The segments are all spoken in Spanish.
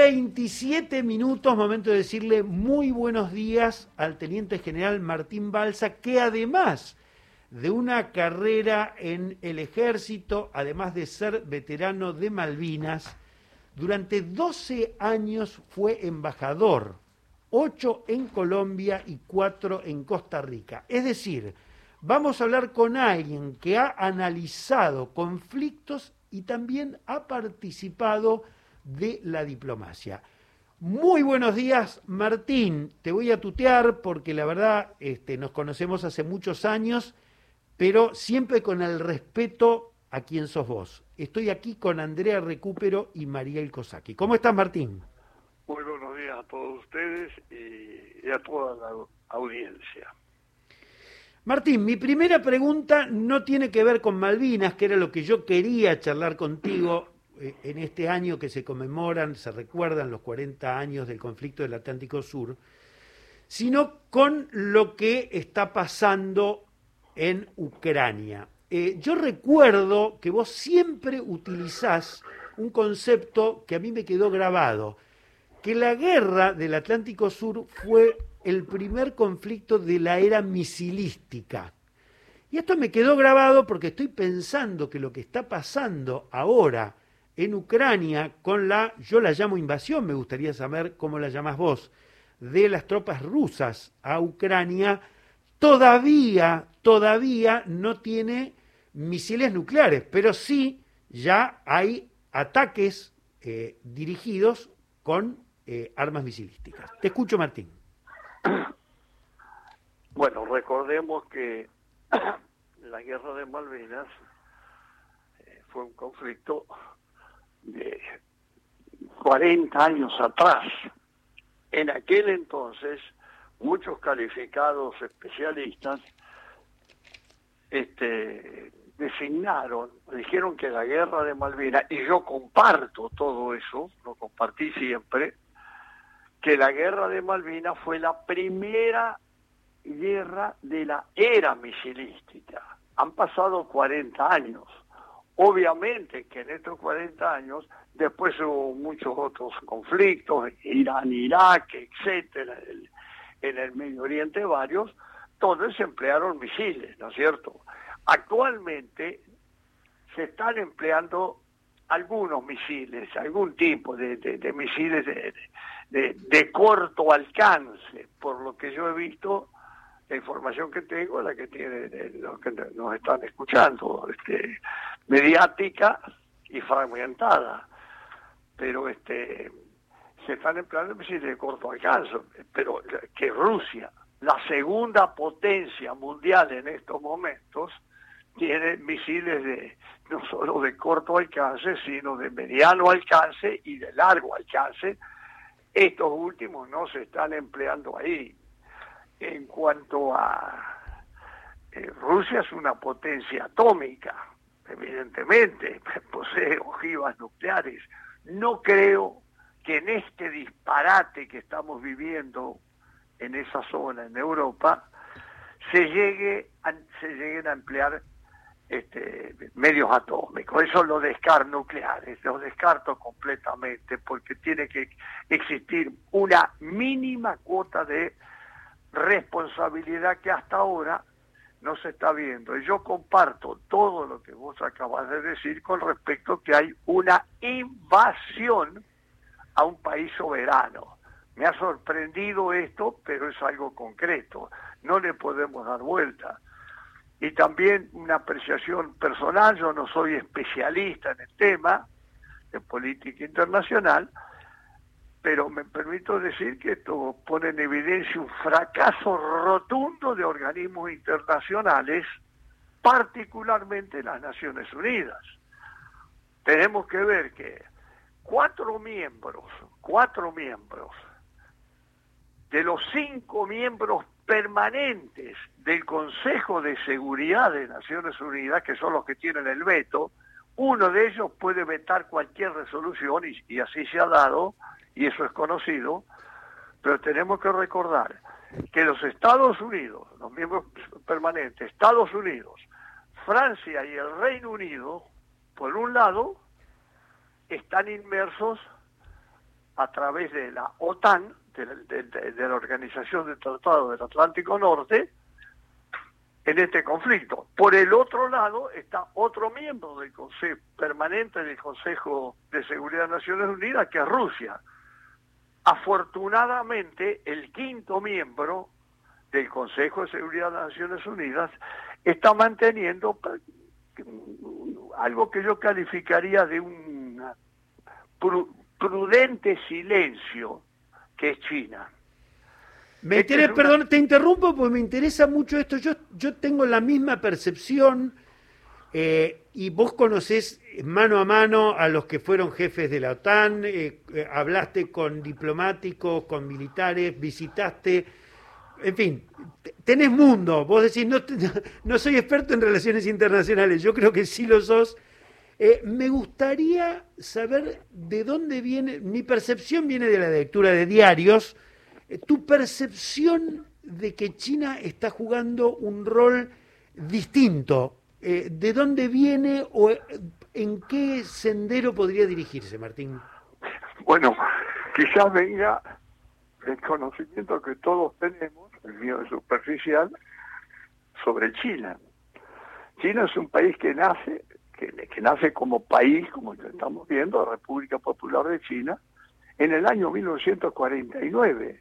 27 minutos, momento de decirle muy buenos días al Teniente General Martín Balsa, que además de una carrera en el Ejército, además de ser veterano de Malvinas, durante 12 años fue embajador, 8 en Colombia y 4 en Costa Rica. Es decir, vamos a hablar con alguien que ha analizado conflictos y también ha participado de la diplomacia. Muy buenos días, Martín. Te voy a tutear porque la verdad nos conocemos hace muchos años, pero siempre con el respeto a quien sos vos. Estoy aquí con Andrea Recupero y Mariel Cosaki. ¿Cómo estás, Martín? Muy buenos días a todos ustedes y a toda la audiencia. Martín, mi primera pregunta no tiene que ver con Malvinas, que era lo que yo quería charlar contigo en este año que se recuerdan los 40 años del conflicto del Atlántico Sur, sino con lo que está pasando en Ucrania. Yo recuerdo que vos siempre utilizás un concepto que a mí me quedó grabado, que la guerra del Atlántico Sur fue el primer conflicto de la era misilística. Y esto me quedó grabado porque estoy pensando que lo que está pasando ahora en Ucrania con yo la llamo invasión, me gustaría saber cómo la llamás vos, de las tropas rusas a Ucrania, todavía no tiene misiles nucleares, pero sí ya hay ataques dirigidos con armas misilísticas. Te escucho, Martín. Bueno, recordemos que la guerra de Malvinas fue un conflicto de 40 años atrás. En aquel entonces, muchos calificados especialistas dijeron que la guerra de Malvinas, y yo comparto todo eso, lo compartí siempre, que la guerra de Malvinas fue la primera guerra de la era misilística. Han pasado 40 años. Obviamente que en estos 40 años después hubo muchos otros conflictos, Irán, Irak, etcétera, en el Medio Oriente varios, donde se emplearon misiles, ¿no es cierto? Actualmente se están empleando algunos misiles, algún tipo de misiles de corto alcance, por lo que yo he visto, la información que tengo, la que tienen los que nos están escuchando, mediática y fragmentada, pero se están empleando misiles de corto alcance, pero que Rusia, la segunda potencia mundial en estos momentos, tiene misiles no solo de corto alcance, sino de mediano alcance y de largo alcance. Estos últimos no se están empleando ahí. En cuanto a Rusia, es una potencia atómica, evidentemente, posee ojivas nucleares. No creo que en este disparate que estamos viviendo en esa zona, en Europa, se lleguen a emplear medios atómicos. Eso lo nucleares, lo descarto completamente, porque tiene que existir una mínima cuota de responsabilidad que hasta ahora no se está viendo. Y yo comparto todo lo que vos acabas de decir con respecto a que hay una invasión a un país soberano. Me ha sorprendido esto, pero es algo concreto. No le podemos dar vuelta. Y también una apreciación personal, yo no soy especialista en el tema de política internacional, pero me permito decir que esto pone en evidencia un fracaso rotundo de organismos internacionales, particularmente las Naciones Unidas. Tenemos que ver que cuatro miembros de los 5 miembros permanentes del Consejo de Seguridad de Naciones Unidas, que son los que tienen el veto, uno de ellos puede vetar cualquier resolución, y así se ha dado, y eso es conocido, pero tenemos que recordar que los Estados Unidos, los miembros permanentes, Estados Unidos, Francia y el Reino Unido, por un lado, están inmersos a través de la OTAN, de la Organización del Tratado del Atlántico Norte, en este conflicto. Por el otro lado está otro miembro del Consejo permanente del Consejo de Seguridad de Naciones Unidas, que es Rusia. Afortunadamente, el quinto miembro del Consejo de Seguridad de Naciones Unidas está manteniendo algo que yo calificaría de un prudente silencio, que es China. Perdón, te interrumpo porque me interesa mucho esto. Yo tengo la misma percepción y vos conocés mano a mano a los que fueron jefes de la OTAN, hablaste con diplomáticos, con militares, visitaste, en fin, tenés mundo. Vos decís, no soy experto en relaciones internacionales, yo creo que sí lo sos. Me gustaría saber de dónde viene, mi percepción viene de la lectura de diarios, tu percepción de que China está jugando un rol distinto, ¿de dónde viene o en qué sendero podría dirigirse, Martín? Bueno, quizás venga del conocimiento que todos tenemos, el mío es superficial, sobre China. China es un país que nace como país, como lo estamos viendo, la República Popular de China, en el año 1949.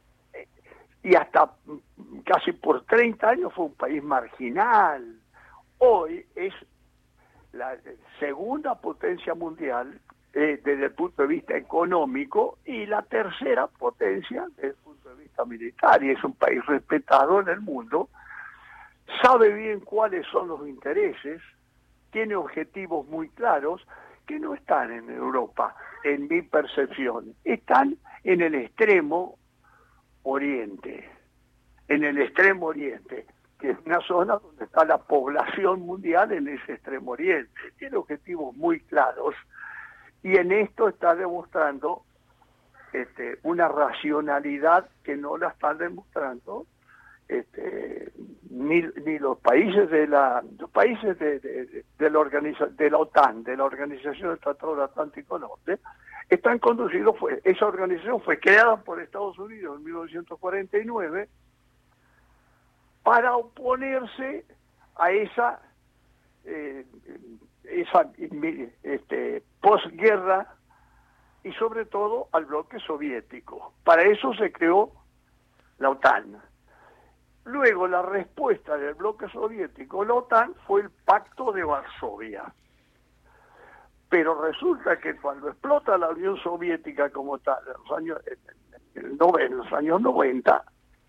Y hasta casi por 30 años fue un país marginal. Hoy es la segunda potencia mundial desde el punto de vista económico y la tercera potencia desde el punto de vista militar. Y es un país respetado en el mundo, sabe bien cuáles son los intereses, tiene objetivos muy claros que no están en Europa, en mi percepción. Están en el extremo oriente, que es una zona donde está la población mundial en ese extremo oriente. Tiene objetivos muy claros y en esto está demostrando una racionalidad que no la están demostrando ni los países de la OTAN, de la Organización del Tratado del Atlántico Norte. Están conducidos, esa organización fue creada por Estados Unidos en 1949 para oponerse a esa posguerra y sobre todo al bloque soviético. Para eso se creó la OTAN. Luego la respuesta del bloque soviético, la OTAN, fue el Pacto de Varsovia. Pero resulta que cuando explota la Unión Soviética como tal, en los años 90,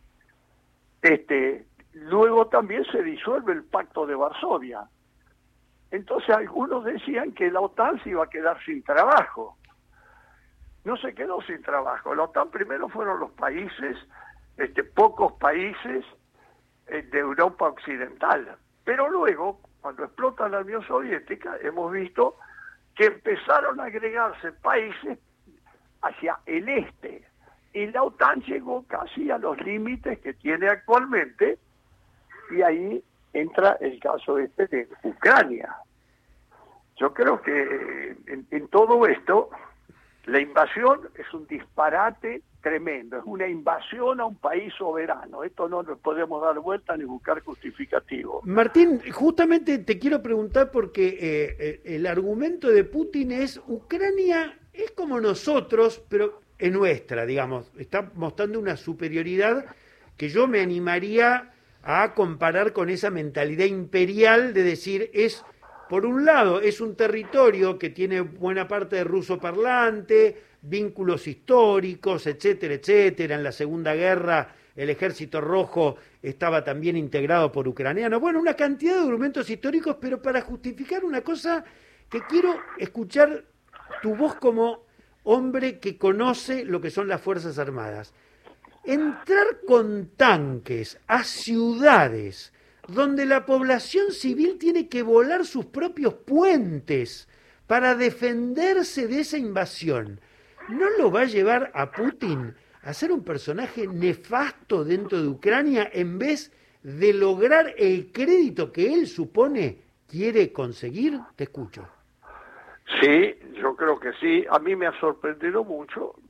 luego también se disuelve el Pacto de Varsovia. Entonces algunos decían que la OTAN se iba a quedar sin trabajo. No se quedó sin trabajo. La OTAN primero fueron los países, pocos países de Europa Occidental. Pero luego, cuando explota la Unión Soviética, hemos visto que empezaron a agregarse países hacia el este. Y la OTAN llegó casi a los límites que tiene actualmente, y ahí entra el caso de Ucrania. Yo creo que en todo esto, la invasión es un disparate tremendo, es una invasión a un país soberano. Esto no nos podemos dar vuelta ni buscar justificativo. Martín, justamente te quiero preguntar porque el argumento de Putin es: Ucrania es como nosotros, pero es nuestra, digamos. Está mostrando una superioridad que yo me animaría a comparar con esa mentalidad imperial de decir, por un lado, es un territorio que tiene buena parte de ruso parlante, vínculos históricos, etcétera, etcétera. En la Segunda Guerra el Ejército Rojo estaba también integrado por ucranianos. Bueno, una cantidad de argumentos históricos, pero para justificar una cosa que quiero escuchar tu voz como hombre que conoce lo que son las Fuerzas Armadas. Entrar con tanques a ciudades donde la población civil tiene que volar sus propios puentes para defenderse de esa invasión, ¿no lo va a llevar a Putin a ser un personaje nefasto dentro de Ucrania en vez de lograr el crédito que él supone quiere conseguir? Te escucho. Sí, yo creo que sí. A mí me ha sorprendido mucho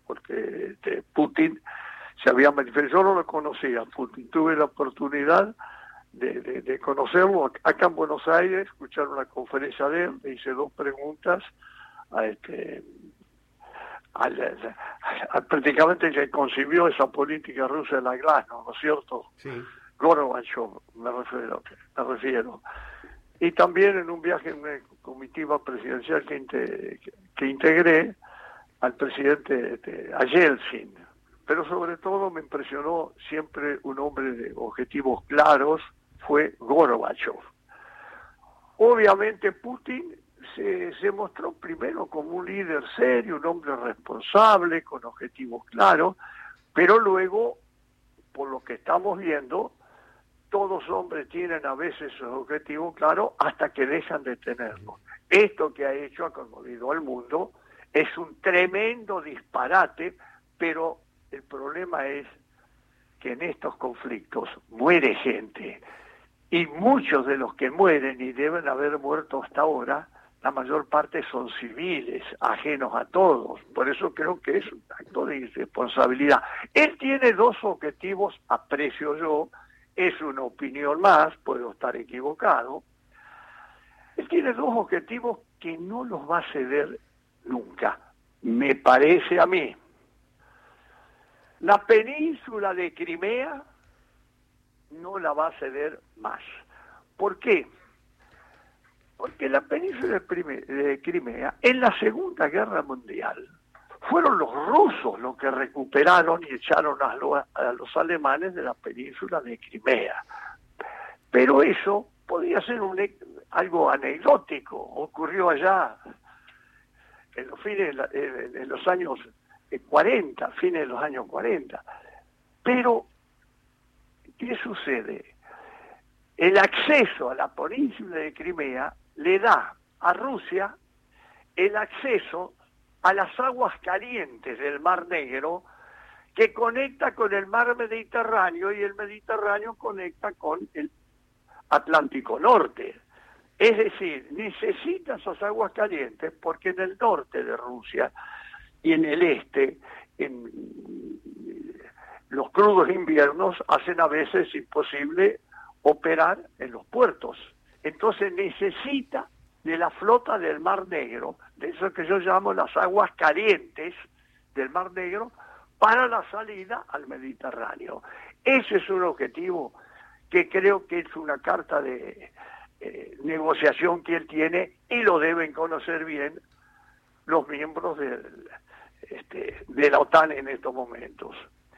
porque Putin se había manifestado. Yo no lo conocía, Putin. Tuve la oportunidad de conocerlo acá en Buenos Aires, escuchar una conferencia de él, le hice 2 preguntas prácticamente que concibió esa política rusa de la Glasnost, ¿no es cierto? Sí. Gorbachev, me refiero. Y también en un viaje en una comitiva presidencial que integré al presidente, a Yeltsin. Pero sobre todo me impresionó siempre un hombre de objetivos claros, fue Gorbachev. Obviamente Putin se mostró primero como un líder serio, un hombre responsable, con objetivos claros, pero luego, por lo que estamos viendo, todos hombres tienen a veces sus objetivos claros hasta que dejan de tenerlos. Esto que ha hecho ha conmovido al mundo, es un tremendo disparate, pero el problema es que en estos conflictos muere gente, y muchos de los que mueren y deben haber muerto hasta ahora, la mayor parte son civiles, ajenos a todos. Por eso creo que es un acto de irresponsabilidad. Él tiene 2 objetivos, aprecio yo, es una opinión más, puedo estar equivocado. Él tiene 2 objetivos que no los va a ceder nunca, me parece a mí. La península de Crimea no la va a ceder más. ¿Por qué? Porque la península de Crimea, en la Segunda Guerra Mundial, fueron los rusos los que recuperaron y echaron a los alemanes de la península de Crimea. Pero eso podía ser algo anecdótico, ocurrió allá en los años 40, fines de los años 40. Pero, ¿qué sucede? El acceso a la península de Crimea le da a Rusia el acceso a las aguas calientes del Mar Negro, que conecta con el Mar Mediterráneo, y el Mediterráneo conecta con el Atlántico Norte. Es decir, necesita esas aguas calientes porque en el norte de Rusia y en el este, los crudos inviernos hacen a veces imposible operar en los puertos. Entonces necesita de la flota del Mar Negro, de eso que yo llamo las aguas calientes del Mar Negro, para la salida al Mediterráneo. Ese es un objetivo que creo que es una carta de negociación que él tiene, y lo deben conocer bien los miembros de la OTAN en estos momentos.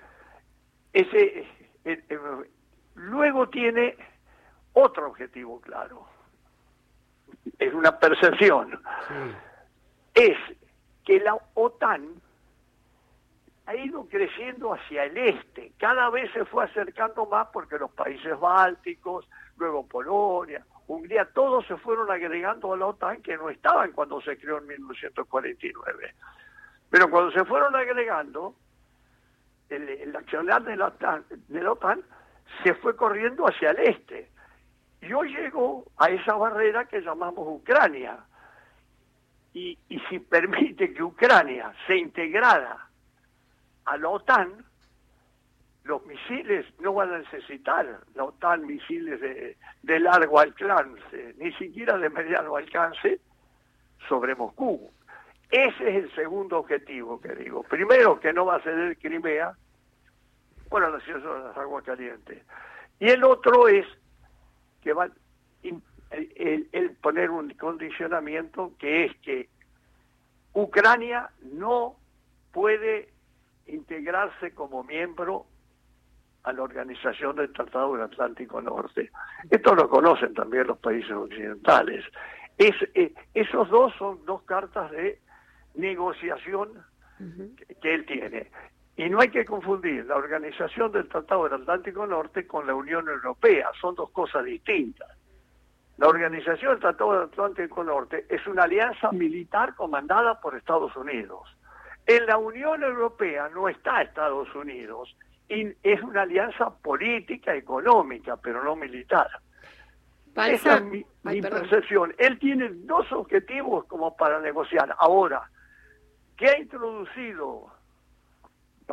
Luego tiene otro objetivo claro, es una percepción, es que la OTAN ha ido creciendo hacia el este, cada vez se fue acercando más porque los países bálticos, luego Polonia, Hungría, todos se fueron agregando a la OTAN, que no estaban cuando se creó en 1949. Pero cuando se fueron agregando, el accionar de la OTAN se fue corriendo hacia el este. Y hoy llegó a esa barrera que llamamos Ucrania. Y si permite que Ucrania se integrara a la OTAN, los misiles no van a necesitar la OTAN misiles de largo alcance, ni siquiera de mediano alcance sobre Moscú. Ese es el segundo objetivo que digo. Primero, que no va a ceder Crimea por el acceso a las aguas calientes. Y el otro es que va el poner un condicionamiento, que es que Ucrania no puede integrarse como miembro a la Organización del Tratado del Atlántico Norte. Esto lo conocen también los países occidentales. Esos dos son 2 cartas de negociación que él tiene. Y no hay que confundir la Organización del Tratado del Atlántico Norte con la Unión Europea, son 2 cosas distintas. La Organización del Tratado del Atlántico Norte es una alianza militar comandada por Estados Unidos. En la Unión Europea no está Estados Unidos, y es una alianza política, económica, pero no militar. Esa es mi percepción. Él tiene 2 objetivos como para negociar. Ahora, ¿qué ha introducido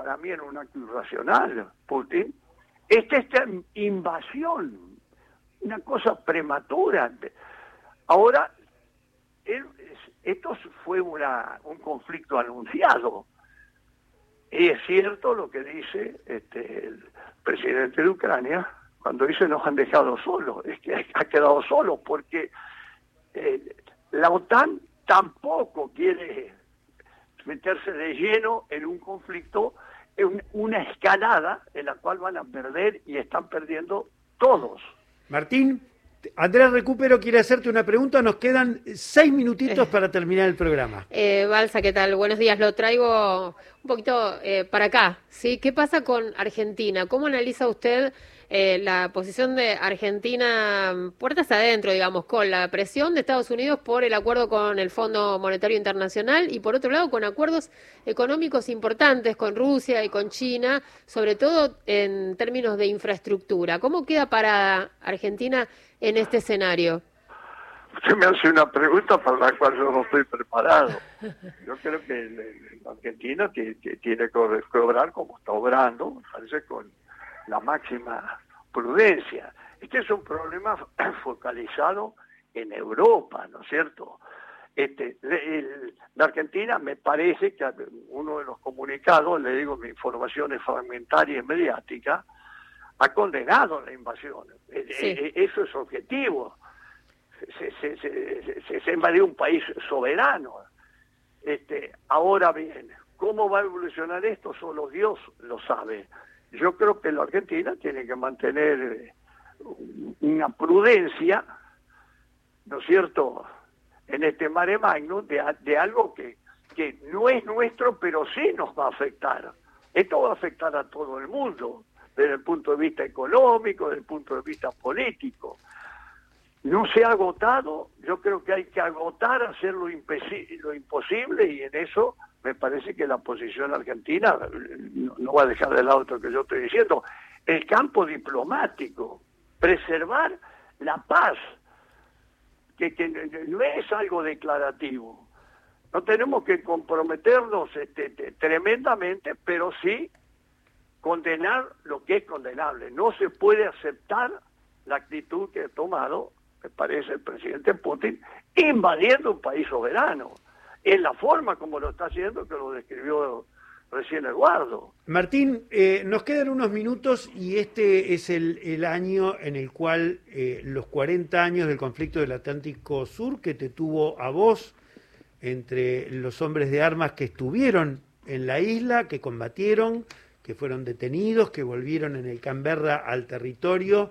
para mí era un acto irracional, Putin, esta invasión, una cosa prematura. Ahora, esto fue un conflicto anunciado. Y es cierto lo que dice el presidente de Ucrania cuando dice nos han dejado solos, es que ha quedado solo porque la OTAN tampoco quiere meterse de lleno en un conflicto, en una escalada en la cual van a perder y están perdiendo todos. Martín, Andrés Recupero quiere hacerte una pregunta, nos quedan 6 minutitos para terminar el programa. Balsa, ¿qué tal? Buenos días, lo traigo un poquito para acá, ¿sí? ¿Qué pasa con Argentina? ¿Cómo analiza usted la posición de Argentina puertas adentro, digamos, con la presión de Estados Unidos por el acuerdo con el Fondo Monetario Internacional y por otro lado con acuerdos económicos importantes con Rusia y con China, sobre todo en términos de infraestructura? ¿Cómo queda para Argentina en este escenario? Usted me hace una pregunta para la cual yo no estoy preparado. Yo creo que la Argentina tiene que obrar como está obrando, me parece, con la máxima prudencia. Este es un problema focalizado en Europa, ¿no es cierto? La Argentina, me parece que uno de los comunicados, le digo, mi información es fragmentaria y mediática, ha condenado la invasión. Sí. Eso es objetivo. Se invadió un país soberano. Ahora bien, ¿cómo va a evolucionar esto? Solo Dios lo sabe. Yo creo que la Argentina tiene que mantener una prudencia, ¿no es cierto?, en este mare magnum de algo que no es nuestro, pero sí nos va a afectar. Esto va a afectar a todo el mundo, desde el punto de vista económico, desde el punto de vista político. No se ha agotado, yo creo que hay que agotar, hacer lo imposible, y en eso me parece que la posición argentina no va a dejar de lado lo que yo estoy diciendo. El campo diplomático, preservar la paz, que no es algo declarativo. No tenemos que comprometernos tremendamente, pero sí condenar lo que es condenable. No se puede aceptar la actitud que ha tomado, me parece, el presidente Putin, invadiendo un país soberano, en la forma como lo está haciendo, que lo describió recién Eduardo. Martín, nos quedan unos minutos y este es el año en el cual los 40 años del conflicto del Atlántico Sur, que te tuvo a vos entre los hombres de armas que estuvieron en la isla, que combatieron, que fueron detenidos, que volvieron en el Canberra al territorio.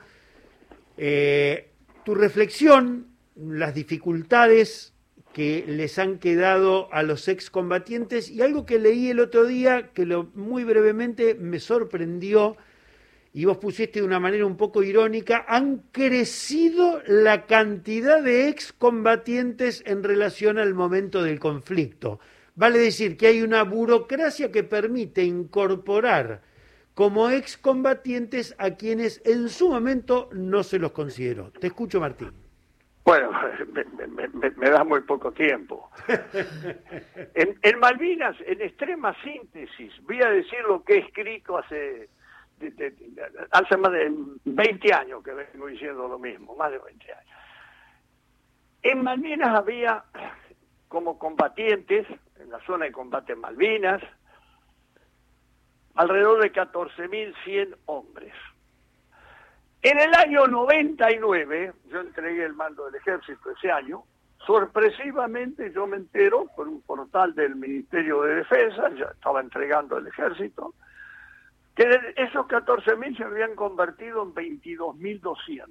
Tu reflexión, las dificultades que les han quedado a los excombatientes, y algo que leí el otro día que muy brevemente me sorprendió, y vos pusiste de una manera un poco irónica: han crecido la cantidad de excombatientes en relación al momento del conflicto. Vale decir que hay una burocracia que permite incorporar como excombatientes a quienes en su momento no se los consideró. Te escucho, Martín. Bueno, me da muy poco tiempo. En Malvinas, en extrema síntesis, voy a decir lo que he escrito hace más de 20 años que vengo diciendo lo mismo, más de 20 años. En Malvinas había como combatientes, en la zona de combate en Malvinas, alrededor de 14.100 hombres. En el año 99, yo entregué el mando del ejército ese año, sorpresivamente yo me entero por un portal del Ministerio de Defensa, ya estaba entregando el ejército, que esos 14.000 se habían convertido en 22.200.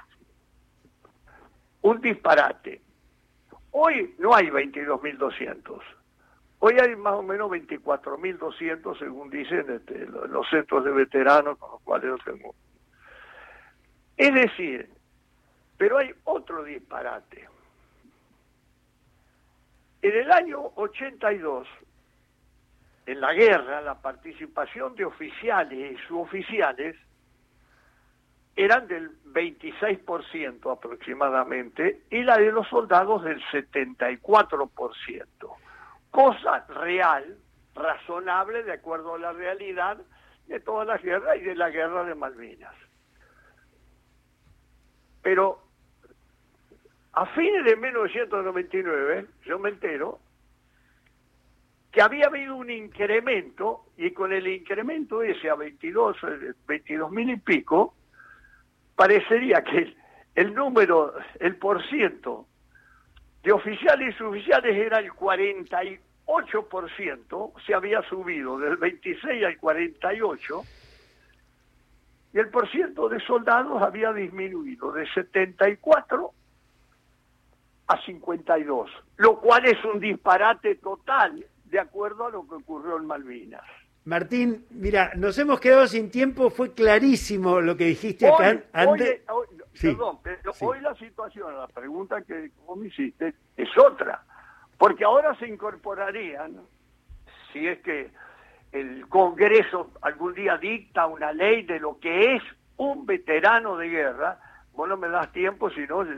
Un disparate. Hoy no hay 22.200. Hoy hay más o menos 24.200, según dicen los centros de veteranos con los cuales yo tengo. Es decir, pero hay otro disparate. En el año 82, en la guerra, la participación de oficiales y suboficiales eran del 26% aproximadamente, y la de los soldados del 74%. Cosa real razonable de acuerdo a la realidad de todas las guerras y de la guerra de Malvinas. Pero a fines de 1999 yo me entero que había habido un incremento, y con el incremento ese a 22.000 y pico, parecería que el número, el porciento de oficiales y suboficiales era el 48%, se había subido del 26 al 48%, y el porciento de soldados había disminuido de 74 a 52, lo cual es un disparate total de acuerdo a lo que ocurrió en Malvinas. Martín, mira, nos hemos quedado sin tiempo, fue clarísimo lo que dijiste acá. Sí, perdón, pero sí. Hoy la situación, la pregunta que vos me hiciste, es otra, porque ahora se incorporarían, si es que el Congreso algún día dicta una ley de lo que es un veterano de guerra, vos no me das tiempo, si no,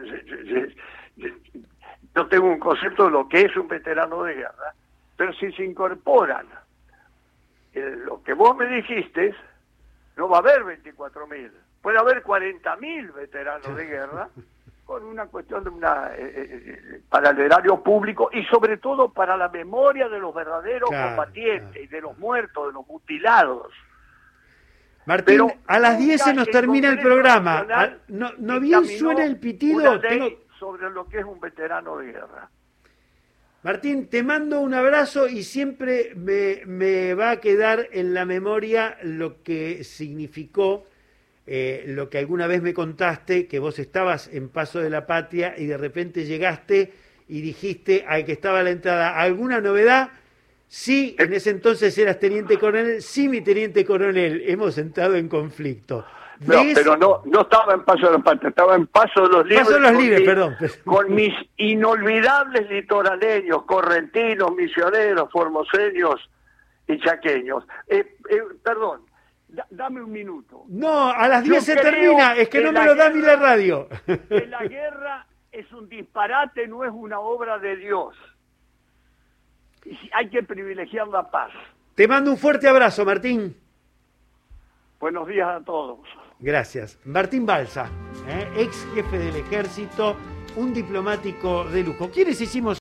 no tengo un concepto de lo que es un veterano de guerra, pero si se incorporan lo que vos me dijiste, no va a haber 24.000, puede haber 40.000 veteranos de guerra, con una cuestión de para el erario público y sobre todo para la memoria de los verdaderos combatientes y de los muertos, de los mutilados. Martín, pero a las 10 se nos termina el programa. No bien suena el pitido. Sobre lo que es un veterano de guerra. Martín, te mando un abrazo y siempre me va a quedar en la memoria lo que significó, lo que alguna vez me contaste, que vos estabas en Paso de la Patria y de repente llegaste y dijiste al que estaba a la entrada, ¿alguna novedad? Sí, en ese entonces eras teniente coronel, sí, mi teniente coronel, hemos entrado en conflicto. No, pero no estaba en Paso de la Patria, estaba en Paso de los Libres. Paso de los Libres, perdón. Con mis inolvidables litoraleños, correntinos, misioneros, formoseños y chaqueños. Perdón, dame un minuto. No, a las 10 se termina, es que no me lo da ni la radio. Que la guerra es un disparate, no es una obra de Dios. Y hay que privilegiar la paz. Te mando un fuerte abrazo, Martín. Buenos días a todos. Gracias. Martín Balsa, ex jefe del ejército, un diplomático de lujo. ¿Quiénes hicimos